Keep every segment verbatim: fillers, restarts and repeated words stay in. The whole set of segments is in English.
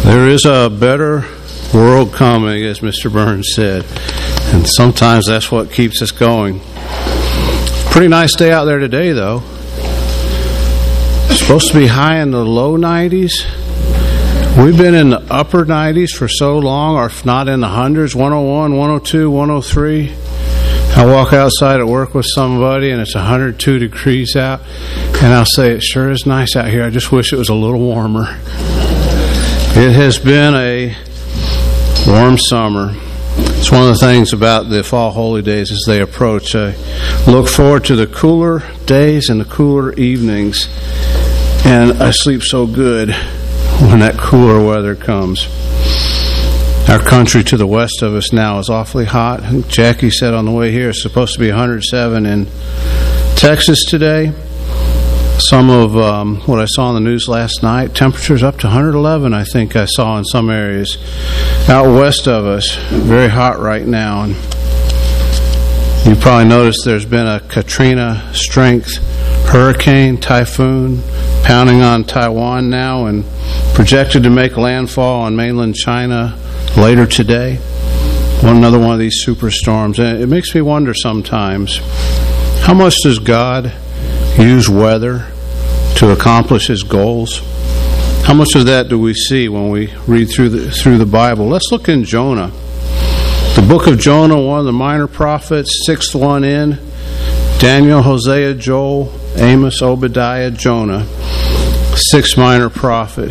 There is a better world coming, as Mister Burns said, and sometimes that's what keeps us going. Pretty nice day out there today, though. It's supposed to be high in the low nineties. We've been in the upper nineties for so long, or if not in the hundreds, one oh one, one oh two, one oh three. I walk outside at work with somebody and it's one hundred two degrees out, and I'll say, it sure is nice out here. I just wish it was a little warmer. It has been a warm summer. It's one of the things about the fall holy days as they approach. I look forward to the cooler days and the cooler evenings, and I sleep so good when that cooler weather comes. Our country to the west of us now is awfully hot. Jackie said on the way here it's supposed to be one hundred seven in Texas today. Some of um, what I saw on the news last night, temperatures up to one hundred eleven, I think I saw in some areas. Out west of us, very hot right now. And you probably noticed there's been a Katrina strength hurricane, typhoon, pounding on Taiwan now and projected to make landfall on mainland China later today. One another one of these superstorms. And it makes me wonder sometimes, how much does God use weather to accomplish His goals? How much of that do we see when we read through the through the Bible? Let's look in Jonah. The book of Jonah, one of the minor prophets, sixth one in. Daniel, Hosea, Joel, Amos, Obadiah, Jonah. Sixth minor prophet.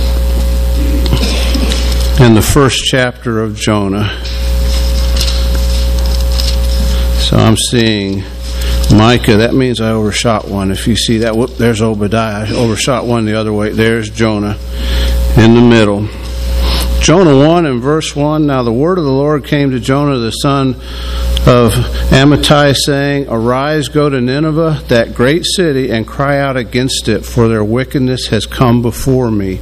In the first chapter of Jonah. So I'm seeing Micah. That means I overshot one. If you see that, whoop, there's Obadiah. I overshot one the other way. There's Jonah in the middle. Jonah one and verse one. Now the word of the Lord came to Jonah the son of Amittai, saying, Arise, go to Nineveh, that great city, and cry out against it, for their wickedness has come before me.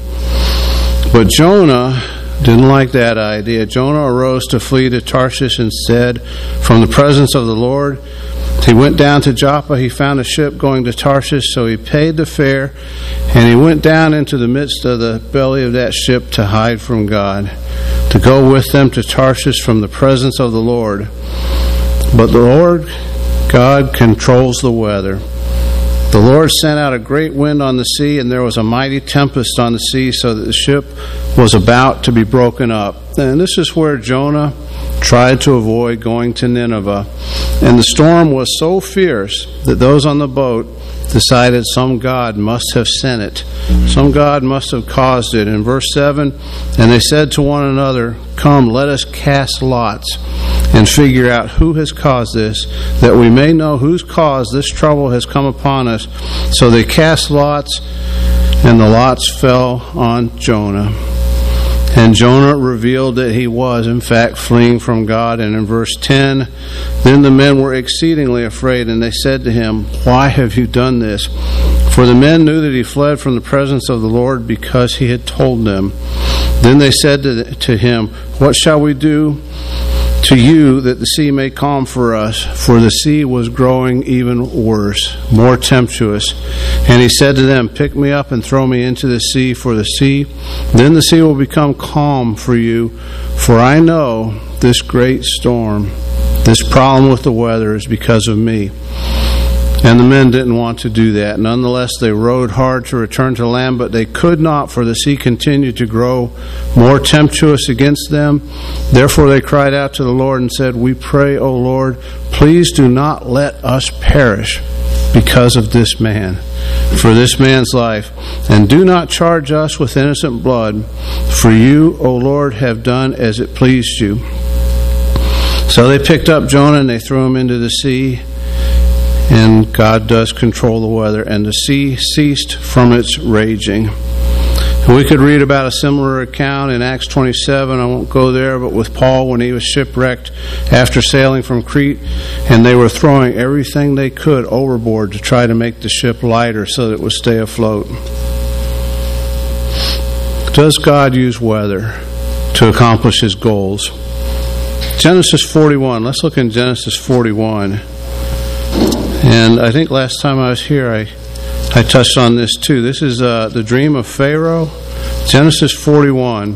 But Jonah didn't like that idea. Jonah arose to flee to Tarshish instead from the presence of the Lord. He went down to Joppa. He found a ship going to Tarshish, so he paid the fare, and he went down into the midst of the belly of that ship to hide from God, to go with them to Tarshish from the presence of the Lord. But the Lord God controls the weather. The Lord sent out a great wind on the sea, and there was a mighty tempest on the sea, so that the ship was about to be broken up. And this is where Jonah tried to avoid going to Nineveh. And the storm was so fierce that those on the boat decided some God must have sent it. Some God must have caused it. In verse seven, and they said to one another, Come, let us cast lots and figure out who has caused this, that we may know whose cause this trouble has come upon us. So they cast lots, and the lots fell on Jonah. And Jonah revealed that he was, in fact, fleeing from God. And in verse ten, then the men were exceedingly afraid, and they said to him, Why have you done this? For the men knew that he fled from the presence of the Lord, because he had told them. Then they said to, to him, What shall we do to you that the sea may calm for us? For the sea was growing even worse, more tempestuous. And he said to them, Pick me up and throw me into the sea, for the sea, then the sea will become calm for you. For I know this great storm, this problem with the weather is because of me. And the men didn't want to do that. Nonetheless, they rowed hard to return to land, but they could not, for the sea continued to grow more tempestuous against them. Therefore they cried out to the Lord and said, We pray, O Lord, please do not let us perish because of this man, for this man's life, and do not charge us with innocent blood, for you, O Lord, have done as it pleased you. So they picked up Jonah and they threw him into the sea. And God does control the weather, and the sea ceased from its raging. And we could read about a similar account in Acts twenty-seven. I won't go there, but with Paul when he was shipwrecked after sailing from Crete, and they were throwing everything they could overboard to try to make the ship lighter so that it would stay afloat. Does God use weather to accomplish His goals? Genesis forty-one. Let's look in Genesis forty-one. And I think last time I was here, I, I touched on this too. This is uh, the dream of Pharaoh. Genesis forty-one.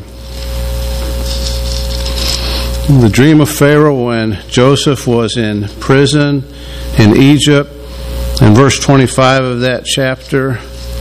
The dream of Pharaoh when Joseph was in prison in Egypt. In verse twenty-five of that chapter,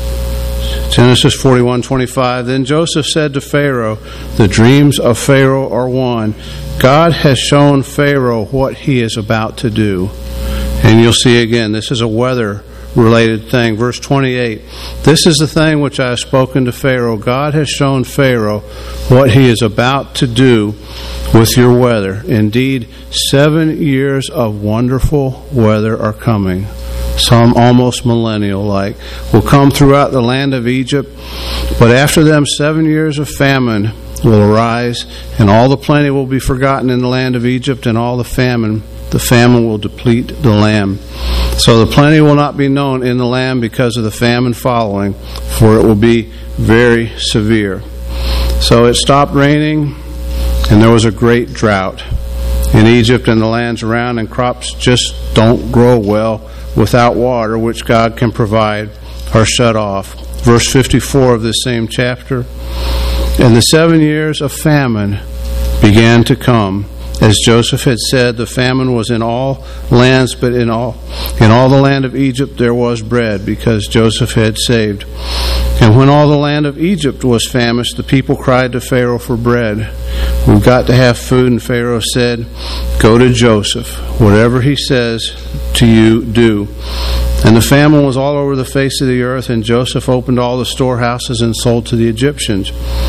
Genesis forty-one twenty-five, then Joseph said to Pharaoh, the dreams of Pharaoh are one. God has shown Pharaoh what he is about to do. And you'll see again, this is a weather-related thing. Verse twenty-eight, this is the thing which I have spoken to Pharaoh. God has shown Pharaoh what he is about to do with your weather. Indeed, seven years of wonderful weather are coming. Some almost millennial-like, will come throughout the land of Egypt. But after them, seven years of famine will arise, and all the plenty will be forgotten in the land of Egypt, and all the famine, the famine will deplete the land. So the plenty will not be known in the land because of the famine following, for it will be very severe. So it stopped raining, and there was a great drought in Egypt and the lands around, and crops just don't grow well without water, which God can provide, are shut off. Verse fifty-four of this same chapter, and the seven years of famine began to come. As Joseph had said, the famine was in all lands, but in all in all the land of Egypt there was bread, because Joseph had saved. And when all the land of Egypt was famished, the people cried to Pharaoh for bread. We've got to have food. And Pharaoh said, go to Joseph. Whatever he says to you, do. And the famine was all over the face of the earth, and Joseph opened all the storehouses and sold to the Egyptians.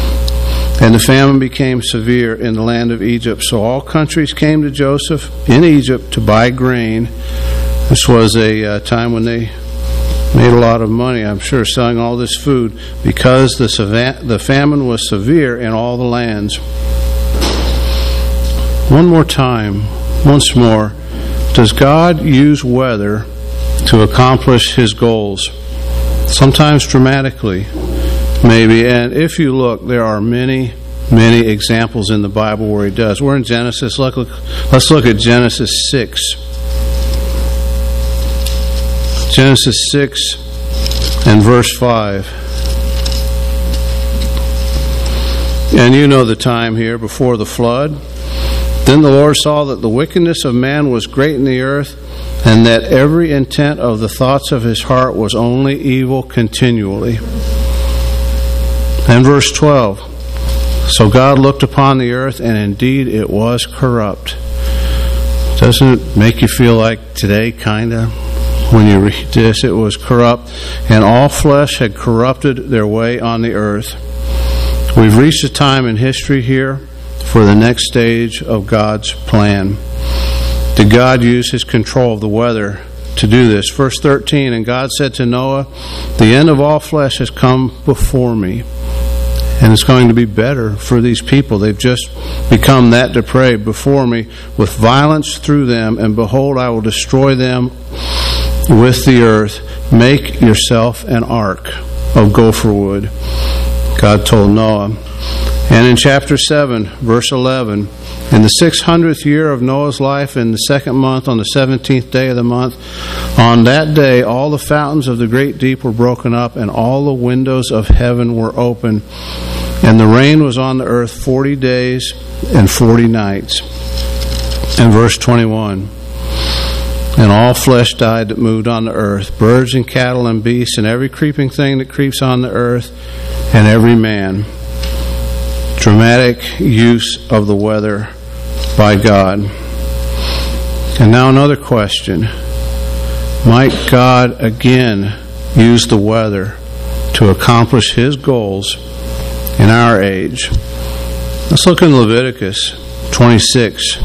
And the famine became severe in the land of Egypt. So all countries came to Joseph in Egypt to buy grain. This was a uh, time when they made a lot of money, I'm sure, selling all this food, because the, savan- the famine was severe in all the lands. One more time, once more, does God use weather to accomplish his goals? Sometimes dramatically, maybe. And if you look, there are many, many examples in the Bible where he does. We're in Genesis. Let's look, let's look at Genesis six. Genesis six and verse five. And you know the time here, before the flood. Then the Lord saw that the wickedness of man was great in the earth, and that every intent of the thoughts of his heart was only evil continually. And verse twelve. So God looked upon the earth, and indeed it was corrupt. Doesn't it make you feel like today, kind of? When you read this, it was corrupt, and all flesh had corrupted their way on the earth. We've reached a time in history here for the next stage of God's plan. Did God use his control of the weather to do this? Verse thirteen, and God said to Noah, the end of all flesh has come before me. And it's going to be better for these people. They've just become that depraved before me, with violence through them, and behold, I will destroy them with the earth. Make yourself an ark of gopher wood, God told Noah. And in chapter seven, verse eleven, in the six hundredth year of Noah's life, in the second month, on the seventeenth day of the month, on that day all the fountains of the great deep were broken up, and all the windows of heaven were open. And the rain was on the earth forty days and forty nights. And verse twenty-one, and all flesh died that moved on the earth, birds and cattle and beasts, and every creeping thing that creeps on the earth, and every man. Dramatic use of the weather by God. And now another question. Might God again use the weather to accomplish his goals in our age? Let's look in Leviticus twenty-six.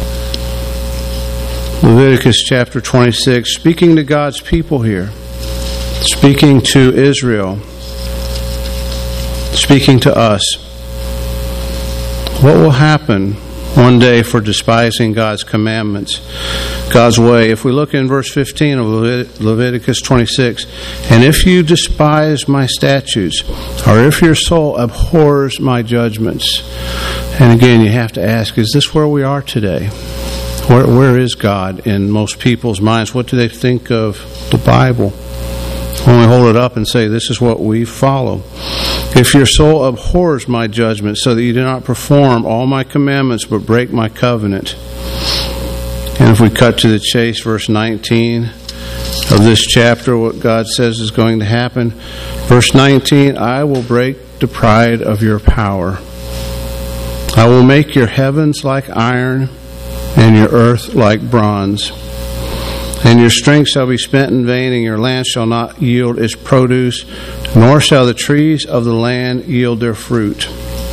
Leviticus chapter twenty-six, speaking to God's people here, speaking to Israel, speaking to us. What will happen one day for despising God's commandments, God's way? If we look in verse fifteen of Levit- Leviticus twenty-six, and if you despise my statutes, or if your soul abhors my judgments. And again, you have to ask, is this where we are today? Where, where is God in most people's minds? What do they think of the Bible? When we hold it up and say, this is what we follow. If your soul abhors my judgment, so that you do not perform all my commandments, but break my covenant. And if we cut to the chase, verse nineteen of this chapter, what God says is going to happen. Verse nineteen, I will break the pride of your power. I will make your heavens like iron, and your earth like bronze. And your strength shall be spent in vain, and your land shall not yield its produce, nor shall the trees of the land yield their fruit.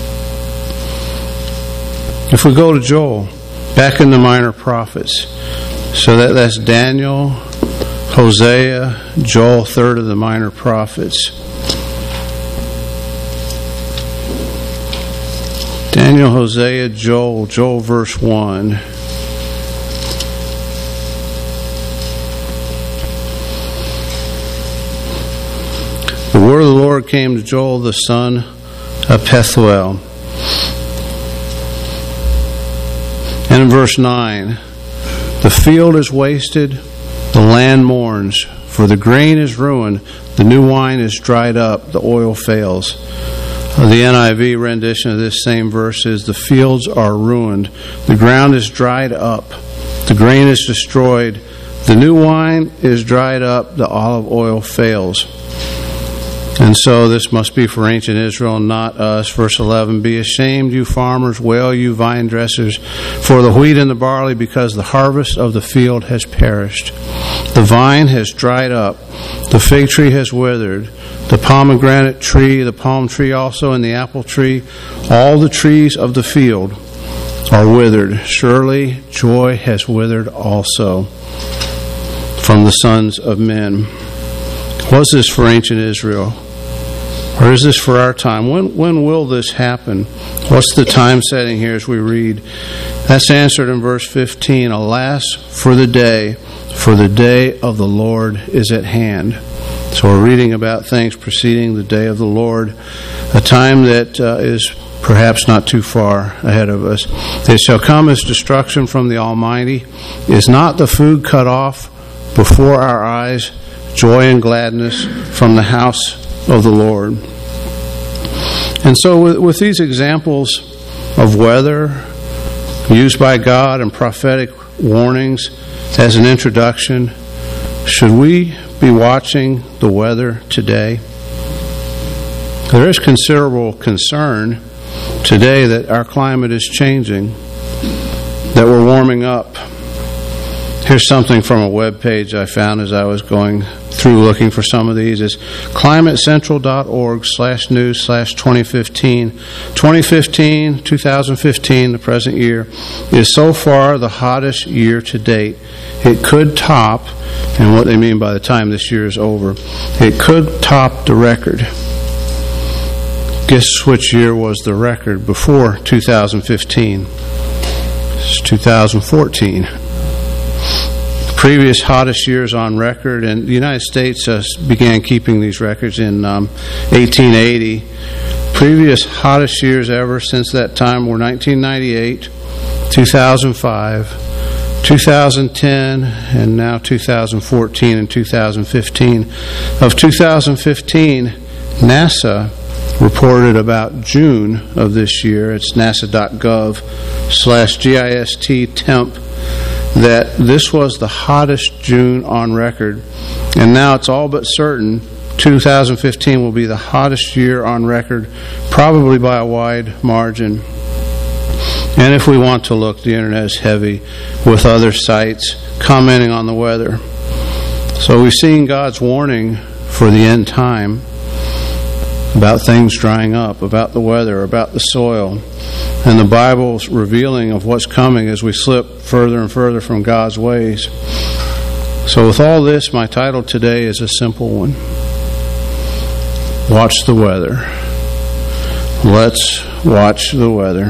If we go to Joel, back in the minor prophets, so that, that's Daniel, Hosea, Joel, third of the minor prophets. Daniel, Hosea, Joel, Joel verse one. The word of the Lord came to Joel the son of Pethuel. And in verse nine, the field is wasted, the land mourns, for the grain is ruined, the new wine is dried up, the oil fails. The N I V rendition of this same verse is, the fields are ruined, the ground is dried up, the grain is destroyed, the new wine is dried up, the olive oil fails. And so this must be for ancient Israel, not us. Verse eleven, be ashamed, you farmers, wail, you vine dressers, for the wheat and the barley, because the harvest of the field has perished. The vine has dried up, the fig tree has withered, the pomegranate tree, the palm tree also, and the apple tree, all the trees of the field are withered. Surely joy has withered also from the sons of men. Was this for ancient Israel? Or is this for our time? When when will this happen? What's the time setting here as we read? That's answered in verse fifteen. Alas for the day, for the day of the Lord is at hand. So we're reading about things preceding the day of the Lord, a time that uh, is perhaps not too far ahead of us. It shall come as destruction from the Almighty. Is not the food cut off before our eyes, joy and gladness from the house of the Lord? And so with, with these examples of weather used by God and prophetic warnings as an introduction, should we be watching the weather today? There is considerable concern today that our climate is changing, that we're warming up. Here's something from a web page I found as I was going through looking for some of these. It's climatecentral.org slash news slash 2015. 2015, twenty fifteen, the present year, is so far the hottest year to date. It could top, and what they mean by the time this year is over, it could top the record. Guess which year was the record before two thousand fifteen? It's two thousand fourteen. Previous hottest years on record, and the United States uh, began keeping these records in um, eighteen eighty. Previous hottest years ever since that time were nineteen ninety-eight, two thousand five, two thousand ten, and now two thousand fourteen and two thousand fifteen. Of two thousand fifteen, NASA reported about June of this year, it's nasa.gov slash GIST temp, that this was the hottest June on record. And now it's all but certain two thousand fifteen will be the hottest year on record, probably by a wide margin. And if we want to look, the internet is heavy with other sites commenting on the weather. So we've seen God's warning for the end time about things drying up, about the weather, about the soil. And the Bible's revealing of what's coming as we slip further and further from God's ways. So with all this, my title today is a simple one. Watch the weather. Let's watch the weather.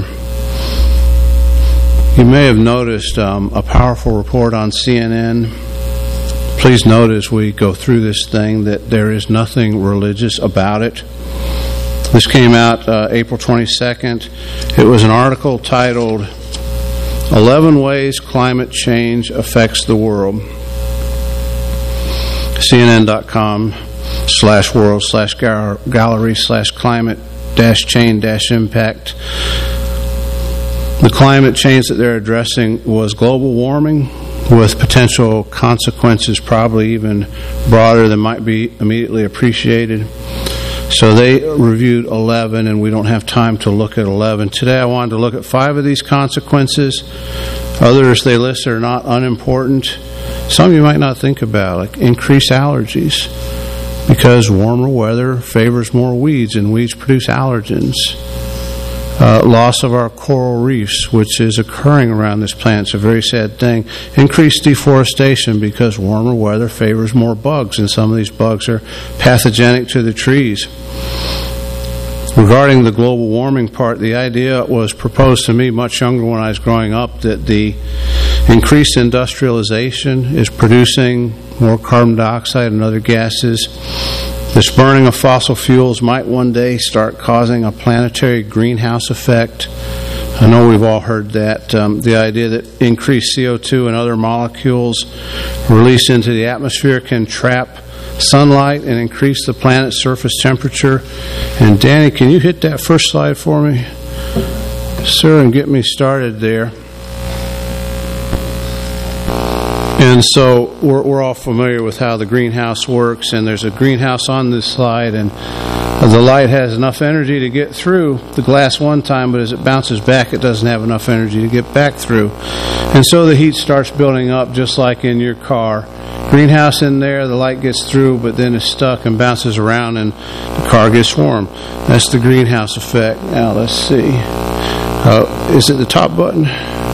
You may have noticed um, a powerful report on C N N. Please note as we go through this thing that there is nothing religious about it. This came out uh, April twenty-second. It was an article titled, eleven Ways Climate Change Affects the World. C N N dot com. slash world slash gallery slash climate dash chain dash impact. The climate change that they're addressing was global warming, with potential consequences probably even broader than might be immediately appreciated. So they reviewed eleven, and we don't have time to look at eleven. Today I wanted to look at five of these consequences. Others they list are not unimportant. Some you might not think about, like increased allergies, because warmer weather favors more weeds, and weeds produce allergens. Uh, loss of our coral reefs, which is occurring around this planet. It's a very sad thing. Increased deforestation, because warmer weather favors more bugs, and some of these bugs are pathogenic to the trees. Regarding the global warming part, the idea was proposed to me much younger when I was growing up, that the increased industrialization is producing more carbon dioxide and other gases. This burning of fossil fuels might one day start causing a planetary greenhouse effect. I know we've all heard that. Um, the idea that increased C O two and other molecules released into the atmosphere can trap sunlight and increase the planet's surface temperature. And Danny, can you hit that first slide for me, sir, and get me started there? And so we're, we're all familiar with how the greenhouse works, and there's a greenhouse on this slide, and the light has enough energy to get through the glass one time, but as it bounces back, it doesn't have enough energy to get back through. And so the heat starts building up, just like in your car. Greenhouse in there, the light gets through, but then it's stuck and bounces around, and the car gets warm. That's the greenhouse effect. Now let's see. Uh, is it the top button?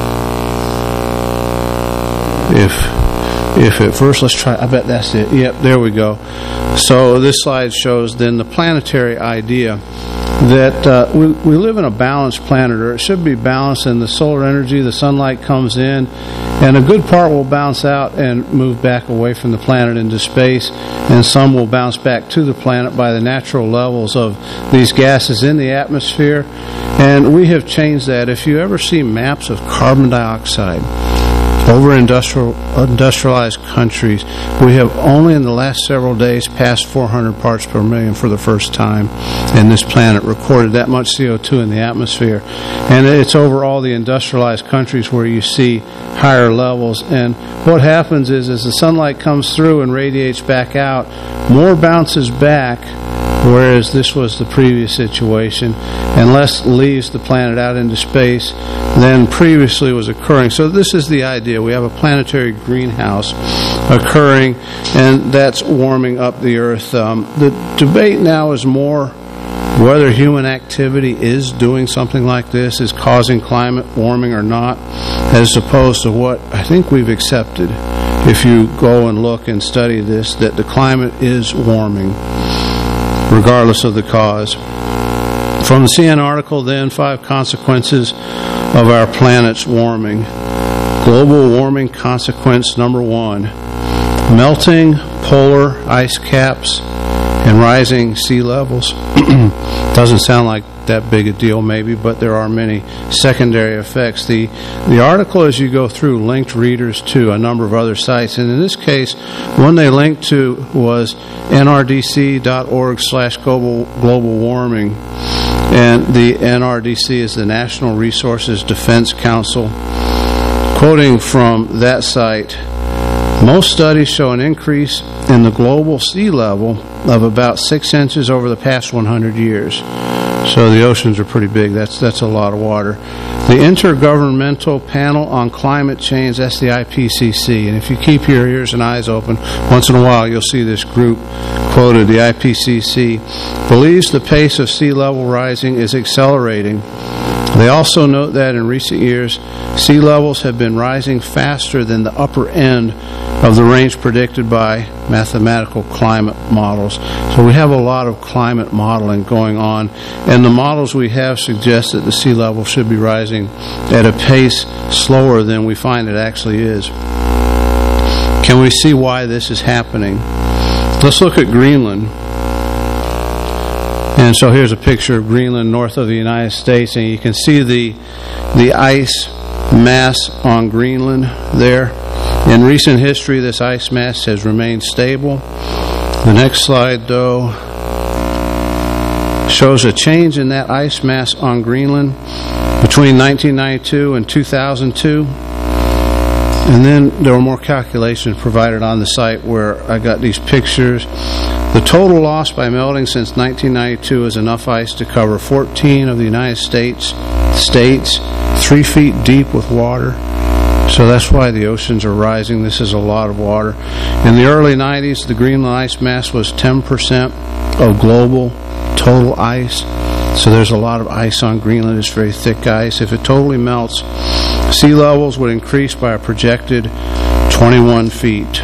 If if at first, let's try, I bet that's it. Yep, there we go. So this slide shows then the planetary idea that uh, we, we live in a balanced planet, or it should be balanced, and the solar energy, the sunlight comes in, and a good part will bounce out and move back away from the planet into space, and some will bounce back to the planet by the natural levels of these gases in the atmosphere. And we have changed that. If you ever see maps of carbon dioxide over industrial, industrialized countries, we have only in the last several days passed four hundred parts per million for the first time, and this planet recorded that much C O two in the atmosphere. And it's over all the industrialized countries where you see higher levels. And what happens is, as the sunlight comes through and radiates back out, more bounces back, whereas this was the previous situation, and less leaves the planet out into space than previously was occurring. So this is the idea. We have a planetary greenhouse occurring, and that's warming up the Earth. Um, the debate now is more whether human activity is doing something like this, is causing climate warming or not, as opposed to what I think we've accepted, if you go and look and study this, that the climate is warming, regardless of the cause. From the C N article, then, five consequences of our planet's warming. Global warming consequence number one: melting polar ice caps and rising sea levels. Doesn't sound like that big a deal maybe, but there are many secondary effects. The the article, as you go through, linked readers to a number of other sites, and in this case, one they linked to was N R D C dot org slash global warming. And the N R D C is the National Resources Defense Council. Quoting from that site, most studies show an increase in the global sea level of about six inches over the past one hundred years. So the oceans are pretty big. That's that's a lot of water. The Intergovernmental Panel on Climate Change, that's the I P C C. And if you keep your ears and eyes open, once in a while you'll see this group quoted. The I P C C believes the pace of sea level rising is accelerating. They also note that in recent years, sea levels have been rising faster than the upper end of the range predicted by mathematical climate models. So we have a lot of climate modeling going on, and the models we have suggest that the sea level should be rising at a pace slower than we find it actually is. Can we see why this is happening? Let's look at Greenland. And so here's a picture of Greenland north of the United States, and you can see the the ice mass on Greenland there. In recent history, this ice mass has remained stable. The next slide, though, shows a change in that ice mass on Greenland between nineteen ninety-two and two thousand two. And then there were more calculations provided on the site where I got these pictures. The total loss by melting since nineteen ninety-two is enough ice to cover fourteen of the United States states, three feet deep with water. So that's why the oceans are rising. This is a lot of water. In the early nineties, the Greenland ice mass was ten percent of global total ice. So there's a lot of ice on Greenland. It's very thick ice. If it totally melts, sea levels would increase by a projected twenty-one feet.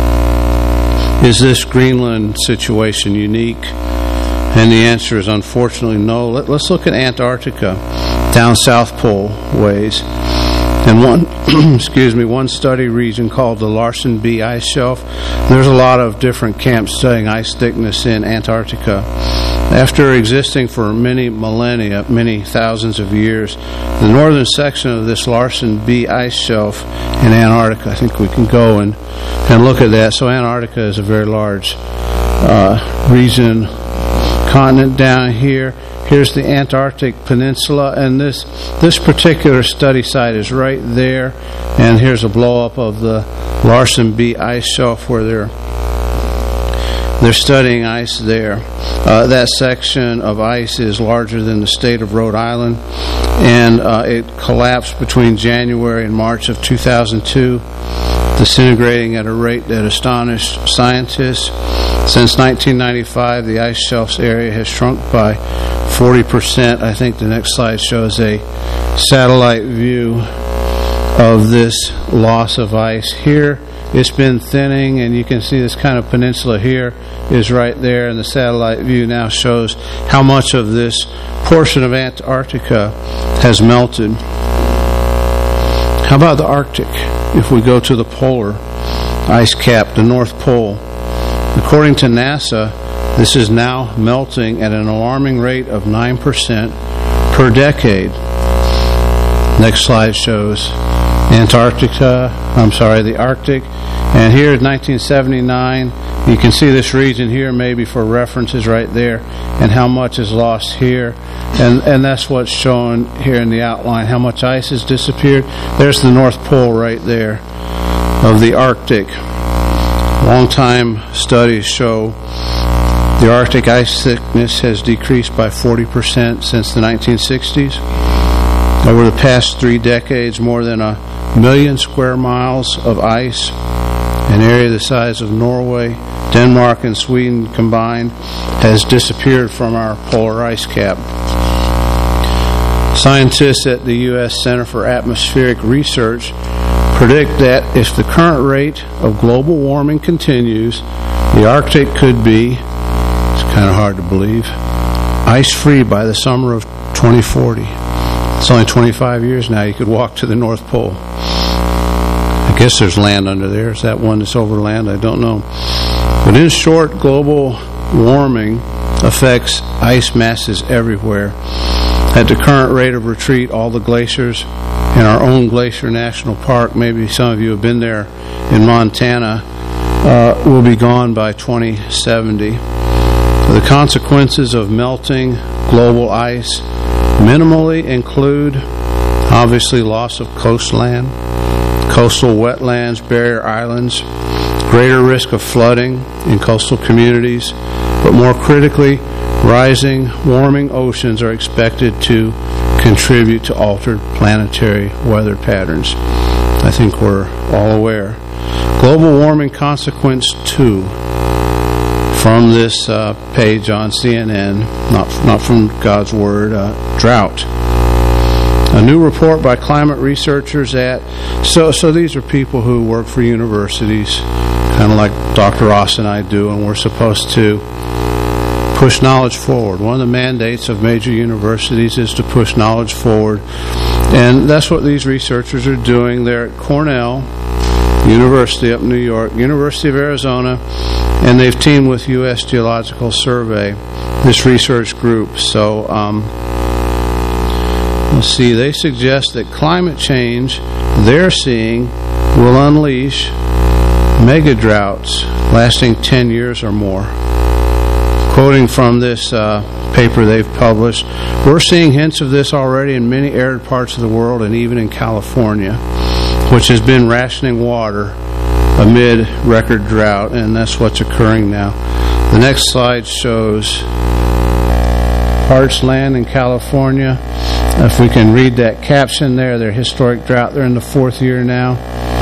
Is this Greenland situation unique? And the answer is unfortunately no. Let, let's look at Antarctica, down South Pole ways. And one, excuse me, one study region called the Larsen B Ice Shelf. There's a lot of different camps studying ice thickness in Antarctica. After existing for many millennia, many thousands of years, the northern section of this Larsen B Ice Shelf in Antarctica, I think we can go and, and look at that. So Antarctica is a very large uh, region, continent down here. Here's the Antarctic Peninsula, and this this particular study site is right there. And here's a blow-up of the Larsen B Ice Shelf where they're they're studying ice there. Uh, that section of ice is larger than the state of Rhode Island, and uh, it collapsed between January and March of two thousand two, disintegrating at a rate that astonished scientists. Since nineteen ninety-five, the ice shelf's area has shrunk by forty percent. I think the next slide shows a satellite view of this loss of ice. Here, it's been thinning, and you can see this kind of peninsula here is right there, and the satellite view now shows how much of this portion of Antarctica has melted. How about the Arctic? If we go to the polar ice cap, the North Pole, according to NASA, this is now melting at an alarming rate of nine percent per decade. Next slide shows Antarctica, I'm sorry, the Arctic. And here in nineteen seventy-nine, you can see this region here maybe for references right there, and how much is lost here. And, and that's what's shown here in the outline, how much ice has disappeared. There's the North Pole right there of the Arctic. Long-time studies show the Arctic ice thickness has decreased by forty percent since the nineteen sixties. Over the past three decades, more than a million square miles of ice, an area the size of Norway, Denmark, and Sweden combined, has disappeared from our polar ice cap. Scientists at the U S Center for Atmospheric Research predict that if the current rate of global warming continues, the Arctic could be, it's kind of hard to believe, ice-free by the summer of twenty forty. It's only twenty-five years now. You could walk to the North Pole. I guess there's land under there. Is that one that's over land? I don't know. But in short, global warming affects ice masses everywhere. At the current rate of retreat, all the glaciers in our own Glacier National Park, maybe some of you have been there in Montana, uh, will be gone by twenty seventy. The consequences of melting global ice minimally include, obviously, loss of coastland, coastal wetlands, barrier islands, greater risk of flooding in coastal communities, but more critically, rising, warming oceans are expected to contribute to altered planetary weather patterns. I think we're all aware. Global warming consequence two, from this uh, page on C N N, not, not from God's Word, uh, drought. A new report by climate researchers at, so, so these are people who work for universities, kind of like Doctor Ross and I do, and we're supposed to push knowledge forward. One of the mandates of major universities is to push knowledge forward, and that's what these researchers are doing. They're at Cornell University up in New York, University of Arizona, and they've teamed with U S Geological Survey, this research group. So um, let's see, they suggest that climate change they're seeing will unleash mega droughts lasting ten years or more. Quoting from this uh, paper they've published, we're seeing hints of this already in many arid parts of the world and even in California, which has been rationing water amid record drought, and that's what's occurring now. The next slide shows parched land in California. If we can read that caption there, their historic drought, they're in the fourth year now.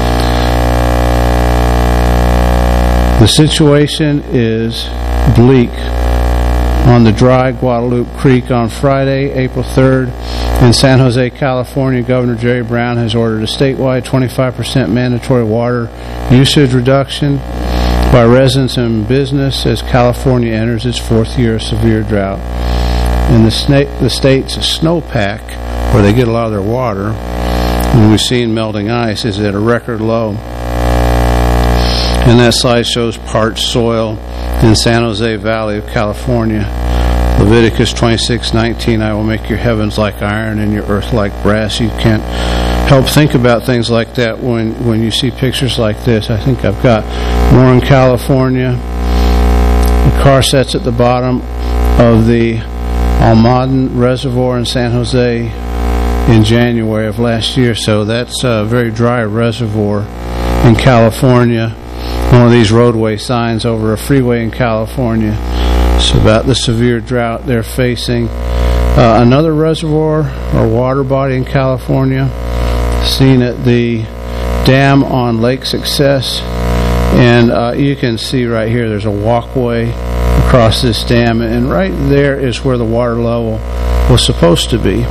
The situation is bleak on the dry Guadalupe Creek on Friday, April third. In San Jose, California, Governor Jerry Brown has ordered a statewide twenty-five percent mandatory water usage reduction by residents and business as California enters its fourth year of severe drought. In the, sna- the state's snowpack, where they get a lot of their water, and we've seen melting ice, is at a record low. And that slide shows parched soil in San Jose Valley of California. Leviticus twenty-six nineteen, I will make your heavens like iron and your earth like brass. You can't help think about things like that when, when you see pictures like this. I think I've got more in California. The car sets at the bottom of the Almaden Reservoir in San Jose in January of last year. So that's a very dry reservoir in California. One of these roadway signs over a freeway in California. It's about the severe drought they're facing. Uh, another reservoir or water body in California, seen at the dam on Lake Success. And uh, you can see right here there's a walkway across this dam, and right there is where the water level was supposed to be.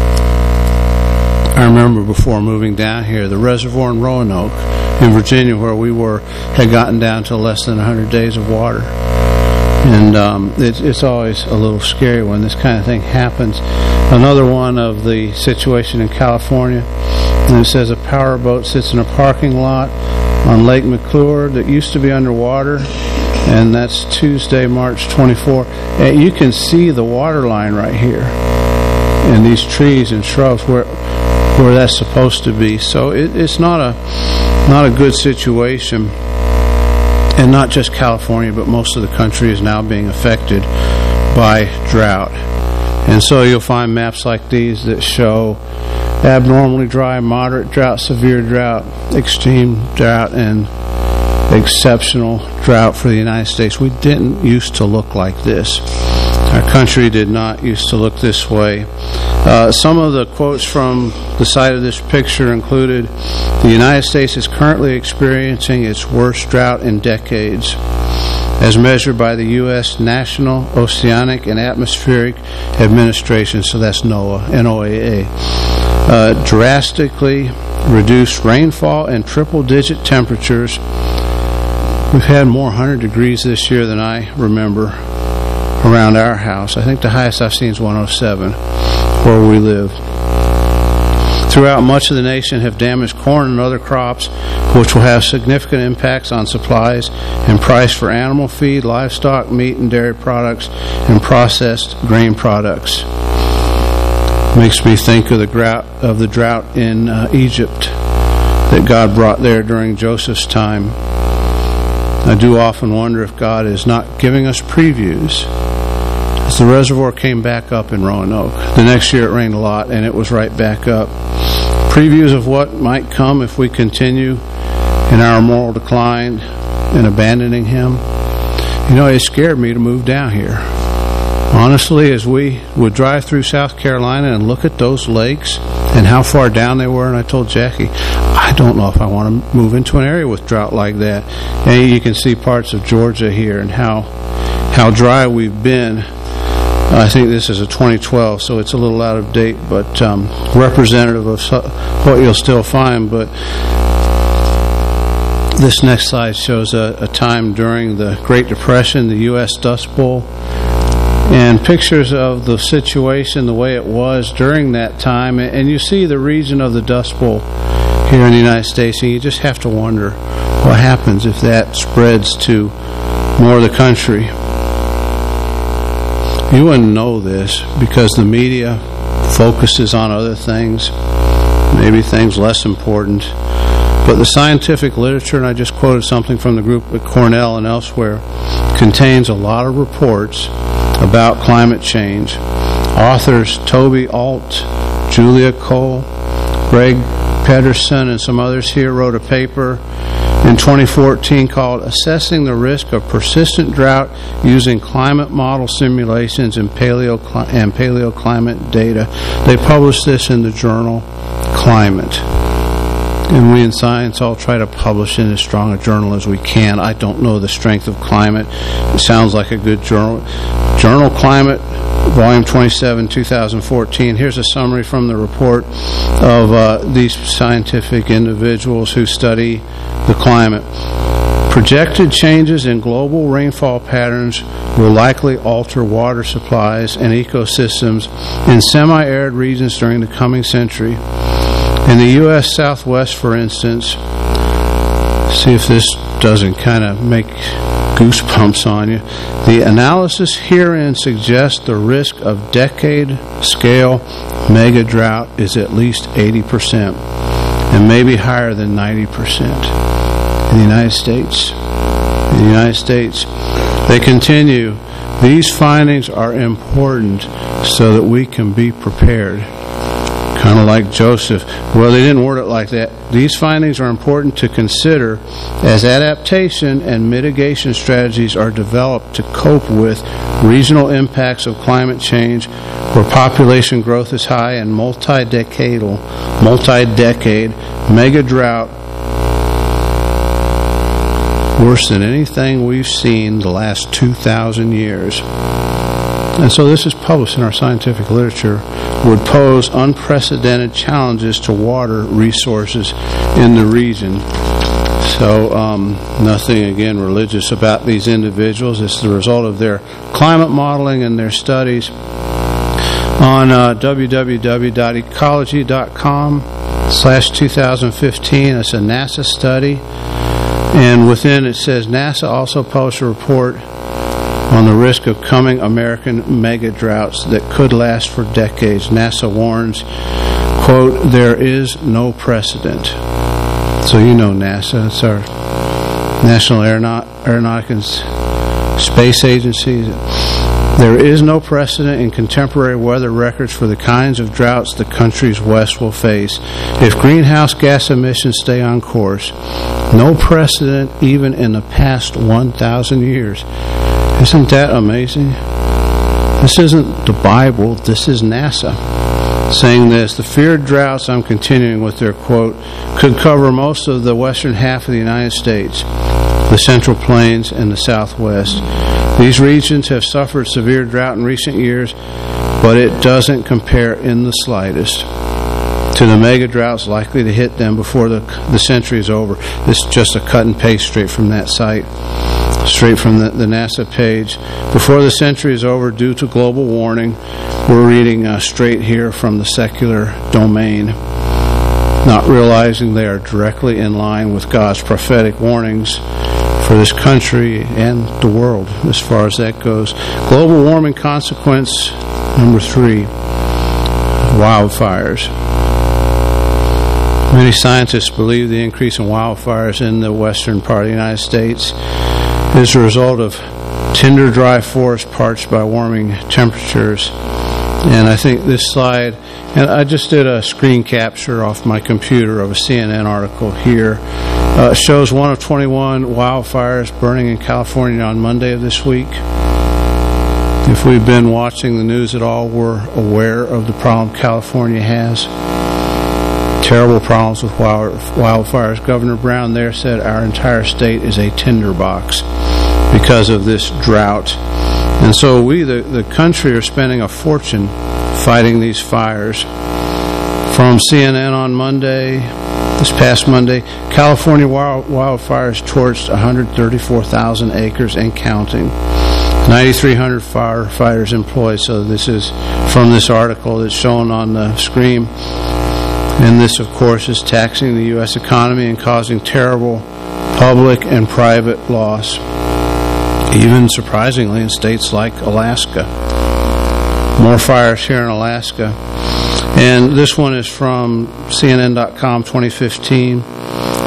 I remember before moving down here, the reservoir in Roanoke in Virginia, where we were, had gotten down to less than one hundred days of water. And um, it's, it's always a little scary when this kind of thing happens. Another one of the situation in California, and it says a powerboat sits in a parking lot on Lake McClure that used to be underwater, and that's Tuesday, March twenty-fourth. And you can see the water line right here, and these trees and shrubs where where that's supposed to be. So it, it's not a not a good situation, and not just California, but most of the country is now being affected by drought. And so you'll find maps like these that show abnormally dry, moderate drought, severe drought, extreme drought, and exceptional drought for the United States. We didn't used to look like this. Our country did not used to look this way. Uh, some of the quotes from the side of this picture included, the United States is currently experiencing its worst drought in decades, as measured by the U S National Oceanic and Atmospheric Administration, so that's NOAA, N O A A. Uh, drastically reduced rainfall and triple-digit temperatures. We've had more one hundred degrees this year than I remember around our house. I think the highest I've seen is one oh seven where we live. Throughout much of the nation have damaged corn and other crops, which will have significant impacts on supplies and price for animal feed, livestock, meat and dairy products, and processed grain products. Makes me think of the drought of the drought in uh, Egypt that God brought there during Joseph's time. I do often wonder if God is not giving us previews. As the reservoir came back up in Roanoke, the next year it rained a lot and it was right back up. Previews of what might come if we continue in our moral decline and abandoning Him. You know, it scared me to move down here. Honestly, as we would drive through South Carolina and look at those lakes and how far down they were, and I told Jackie, I don't know if I want to move into an area with drought like that. And you can see parts of Georgia here and how how dry we've been. I think this is a twenty twelve, so it's a little out of date, but um, representative of what you'll still find. But this next slide shows a, a time during the Great Depression, the U S Dust Bowl, and pictures of the situation, the way it was during that time. And you see the region of the Dust Bowl here in the United States, and you just have to wonder what happens if that spreads to more of the country. You wouldn't know this because the media focuses on other things, maybe things less important. But the scientific literature, and I just quoted something from the group at Cornell and elsewhere, contains a lot of reports about climate change. Authors Toby Alt, Julia Cole, Greg Pedersen, and some others here wrote a paper in twenty fourteen called Assessing the Risk of Persistent Drought Using Climate Model Simulations and, paleo and Paleoclimate Data. They published this in the journal Climate. And we in science all try to publish in as strong a journal as we can. I don't know the strength of Climate. It sounds like a good journal. Journal Climate, Volume twenty-seven, two thousand fourteen. Here's a summary from the report of uh, these scientific individuals who study the climate. Projected changes in global rainfall patterns will likely alter water supplies and ecosystems in semi-arid regions during the coming century. In the U S Southwest, for instance, see if this doesn't kind of make goosebumps on you. The analysis herein suggests the risk of decade-scale mega drought is at least eighty percent and maybe higher than ninety percent in the United States. In the United States, they continue, these findings are important so that we can be prepared. Kind of like Joseph. Well, they didn't word it like that. These findings are important to consider as adaptation and mitigation strategies are developed to cope with regional impacts of climate change where population growth is high and multi-decadal, multi-decade mega drought worse than anything we've seen the last two thousand years. And so this is published in our scientific literature, would pose unprecedented challenges to water resources in the region. So um, nothing, again, religious about these individuals. It's the result of their climate modeling and their studies. On uh, w w w dot ecology dot com slash two thousand fifteen, it's a NASA study. And within it says, NASA also published a report on the risk of coming American mega droughts that could last for decades. NASA warns, quote, there is no precedent. So you know NASA, it's our National Aeronaut Aeronautics Space Agency. There is no precedent in contemporary weather records for the kinds of droughts the country's west will face if greenhouse gas emissions stay on course. No precedent even in the past one thousand years. Isn't that amazing? This isn't the Bible, this is NASA saying this. The feared droughts, I'm continuing with their quote, could cover most of the western half of the United States, the Central Plains, and the Southwest. These regions have suffered severe drought in recent years, but it doesn't compare in the slightest to the mega droughts likely to hit them before the, the century is over. This is just a cut and paste straight from that site. Straight from the, the NASA page. Before the century is over due to global warming, we're reading uh, straight here from the secular domain, not realizing they are directly in line with God's prophetic warnings for this country and the world as far as that goes. Global warming consequence number three, wildfires. Many scientists believe the increase in wildfires in the western part of the United States is a result of tinder dry forest parched by warming temperatures. And I think this slide, and I just did a screen capture off my computer of a C N N article here, uh, shows one of twenty-one wildfires burning in California on Monday of this week. If we've been watching the news at all, we're aware of the problem California has. Terrible problems with wild, wildfires. Governor Brown there said our entire state is a tinderbox because of this drought. And so we, the, the country, are spending a fortune fighting these fires. From C N N on Monday, this past Monday, California wild, wildfires torched one hundred thirty-four thousand acres and counting. nine thousand three hundred firefighters employed. So this is from this article that's shown on the screen. And this, of course, is taxing the U S economy and causing terrible public and private loss, even surprisingly in states like Alaska. More fires here in Alaska. And this one is from C N N dot com twenty fifteen.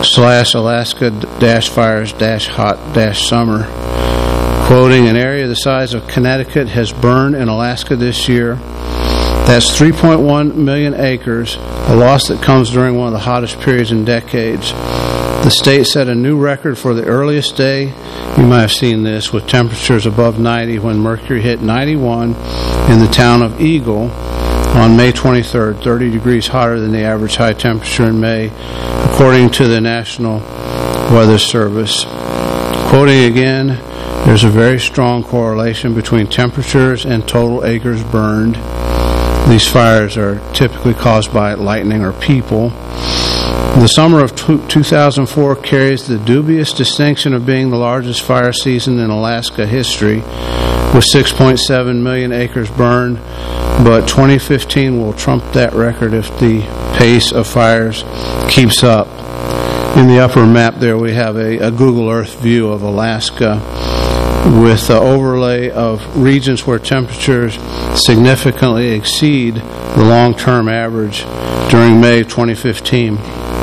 slash Alaska dash fires dash hot dash summer. Quoting, an area the size of Connecticut has burned in Alaska this year. That's three point one million acres, a loss that comes during one of the hottest periods in decades. The state set a new record for the earliest day. You might have seen this with temperatures above ninety when mercury hit ninety-one in the town of Eagle on May twenty-third, thirty degrees hotter than the average high temperature in May, according to the National Weather Service. Quoting again, there's a very strong correlation between temperatures and total acres burned. These fires are typically caused by lightning or people. The summer of two thousand four carries the dubious distinction of being the largest fire season in Alaska history, with six point seven million acres burned, but twenty fifteen will trump that record if the pace of fires keeps up. In the upper map there we have a, a Google Earth view of Alaska with the overlay of regions where temperatures significantly exceed the long-term average during May twenty fifteen.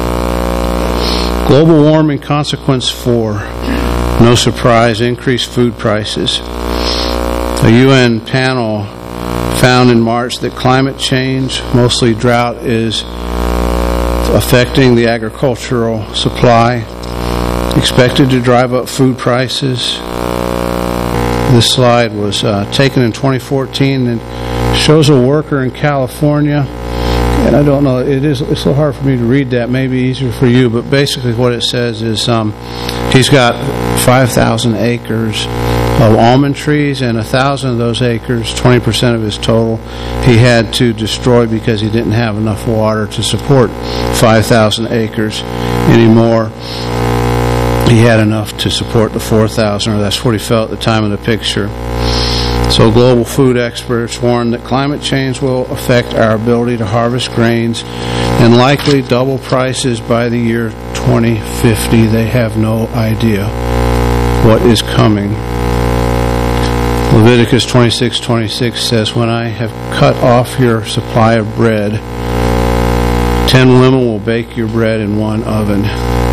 Global warming consequence four. No surprise, increased food prices. A U N panel found in March that climate change, mostly drought, is affecting the agricultural supply, expected to drive up food prices. This slide was uh, taken in twenty fourteen and shows a worker in California. And I don't know, it is it's so hard for me to read that, maybe easier for you, but basically what it says is um, he's got five thousand acres of almond trees, and one thousand of those acres, twenty percent of his total, he had to destroy because he didn't have enough water to support five thousand acres anymore. He had enough to support the four thousand, or that's what he felt at the time of the picture. So global food experts warn that climate change will affect our ability to harvest grains and likely double prices by the year twenty fifty. They have no idea what is coming. Leviticus twenty-six twenty-six says, when I have cut off your supply of bread, ten women will bake your bread in one oven.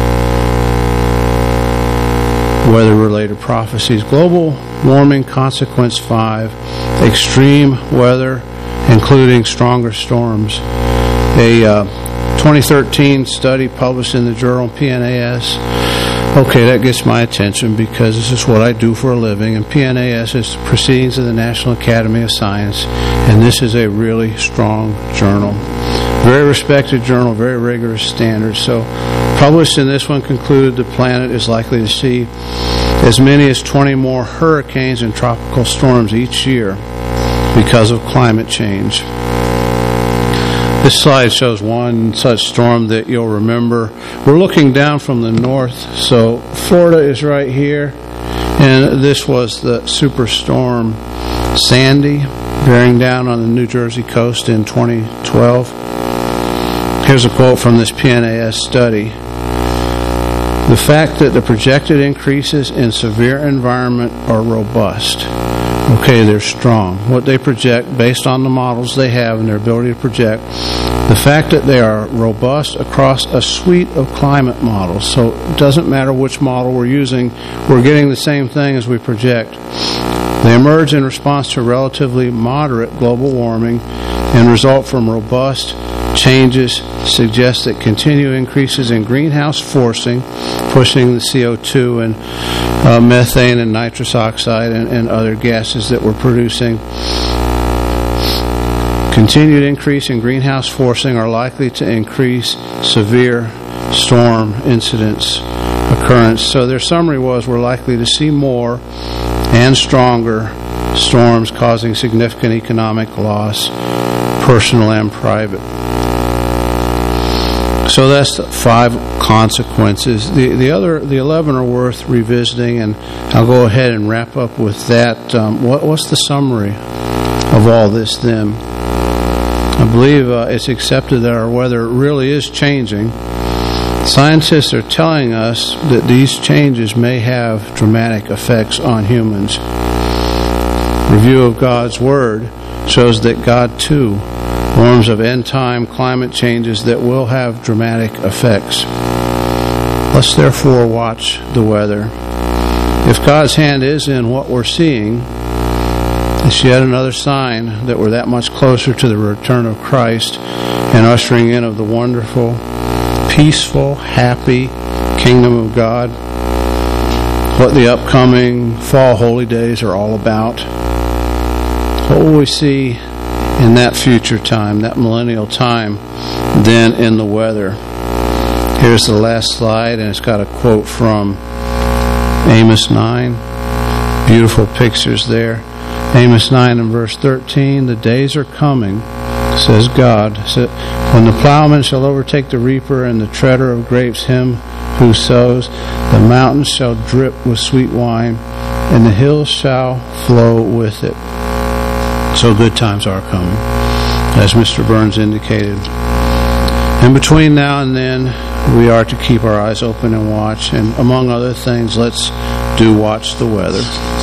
Weather-related prophecies. Global warming consequence five. Extreme weather, including stronger storms. A uh, twenty thirteen study published in the journal P N A S. Okay, that gets my attention because this is what I do for a living, and P N A S is the Proceedings of the National Academy of Science, and this is a really strong journal. Very respected journal, very rigorous standards. So, published in this one, concluded the planet is likely to see as many as twenty more hurricanes and tropical storms each year because of climate change. This slide shows one such storm that you'll remember. We're looking down from the north, so Florida is right here, and this was the superstorm Sandy bearing down on the New Jersey coast in twenty twelve. Here's a quote from this P N A S study. The fact that the projected increases in severe environment are robust. Okay, they're strong. What they project, based on the models they have and their ability to project, the fact that they are robust across a suite of climate models. So it doesn't matter which model we're using, we're getting the same thing as we project. They emerge in response to relatively moderate global warming and result from robust changes suggest that continued increases in greenhouse forcing, pushing the C O two and uh, methane and nitrous oxide and, and other gases that we're producing. Continued increase in greenhouse forcing are likely to increase severe storm incidence occurrence. So their summary was we're likely to see more and stronger storms causing significant economic loss, personal and private. So that's the five consequences. The the other, the eleven are worth revisiting, and I'll go ahead and wrap up with that. Um, what, what's the summary of all this then? I believe uh, it's accepted that our weather really is changing. Scientists are telling us that these changes may have dramatic effects on humans. Review of God's Word shows that God, too, warns of end-time climate changes that will have dramatic effects. Let's therefore watch the weather. If God's hand is in what we're seeing, it's yet another sign that we're that much closer to the return of Christ and ushering in of the wonderful, peaceful, happy kingdom of God. What the upcoming fall holy days are all about. What will we see in that future time, that millennial time, then in the weather? Here's the last slide, and it's got a quote from Amos nine. Beautiful pictures there. Amos nine and verse thirteen, the days are coming, says God, when the plowman shall overtake the reaper and the treader of grapes him who sows, the mountains shall drip with sweet wine, and the hills shall flow with it. So good times are coming, as Mister Burns indicated. And between now and then, we are to keep our eyes open and watch. And among other things, let's do watch the weather.